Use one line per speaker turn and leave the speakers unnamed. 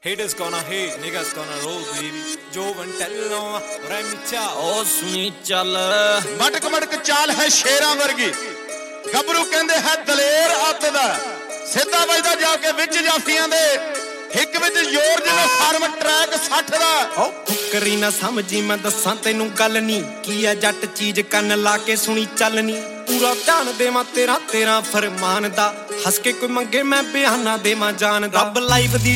Haters gonna hate, niggas gonna roll, baby. Joe Vantello, Remicha.
ਉਹ ਸੁਣੀ ਚੱਲ
ਮਟਕ ਮਟਕ ਚਾਲ ਹੈ ਸ਼ੇਰਾਂ ਵਰਗੀ ਗੱਭਰੂ ਕਹਿੰਦੇ ਹੈ ਦਲੇਰ ਅੱਤ ਦਾ ਸਿੱਧਾ ਵੱਜਦਾ ਜਾ ਕੇ ਵਿੱਚ ਜਾਫੀਆਂ ਦੇ ਹਿੱਕ ਵਿੱਚ ਜ਼ੋਰ ਜਿਵੇਂ ਫਾਰਮ ਟਰੈਕ 60 ਦਾ
ਓ ਫੁਕਰੀ ਨਾ ਸਮਝੀ ਮੈਂ ਦੱਸਾਂ ਤੈਨੂੰ ਗੱਲ ਨੀ ਕੀ ਆ ਜੱਟ ਚੀਜ਼ ਕੰਨ ਲਾ ਕੇ ਸੁਣੀ ਚੱਲਣੀ ਪੂਰਾ ਧਿਆਨ ਦੇਵਾਂ ਤੇਰਾ ਫਰਮਾਨ ਦਾ ਹੱਸ ਕੇ ਕੋਈ ਮੰਗੇ ਮੈਂ ਬਿਆਨਾ ਦੇਵਾਂ ਜਾਨ ਦਾ ਰੱਬ ਲਾਈਵ ਦੀ